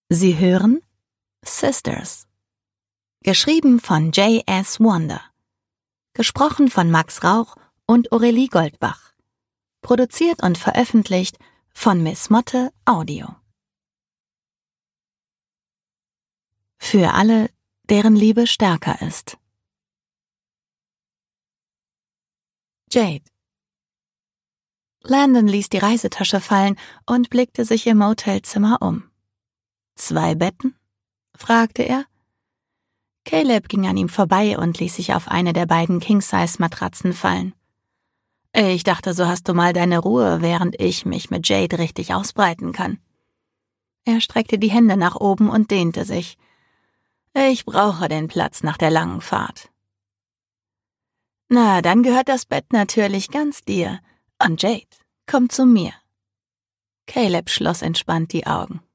Sie hören Sisters. Geschrieben von J.S. Wonder. Gesprochen von Max Rauch und Aurelie Goldbach. Produziert und veröffentlicht von Miss Motte Audio. Für alle, deren Liebe stärker ist. Jade. Landon ließ die Reisetasche fallen und blickte sich im Motelzimmer um. 2 Betten? Fragte er. Caleb ging an ihm vorbei und ließ sich auf eine der beiden King-Size-Matratzen fallen. Ich dachte, so hast du mal deine Ruhe, während ich mich mit Jade richtig ausbreiten kann. Er streckte die Hände nach oben und dehnte sich. Ich brauche den Platz nach der langen Fahrt. Na, dann gehört das Bett natürlich ganz dir. Und Jade, komm zu mir. Caleb schloss entspannt die Augen.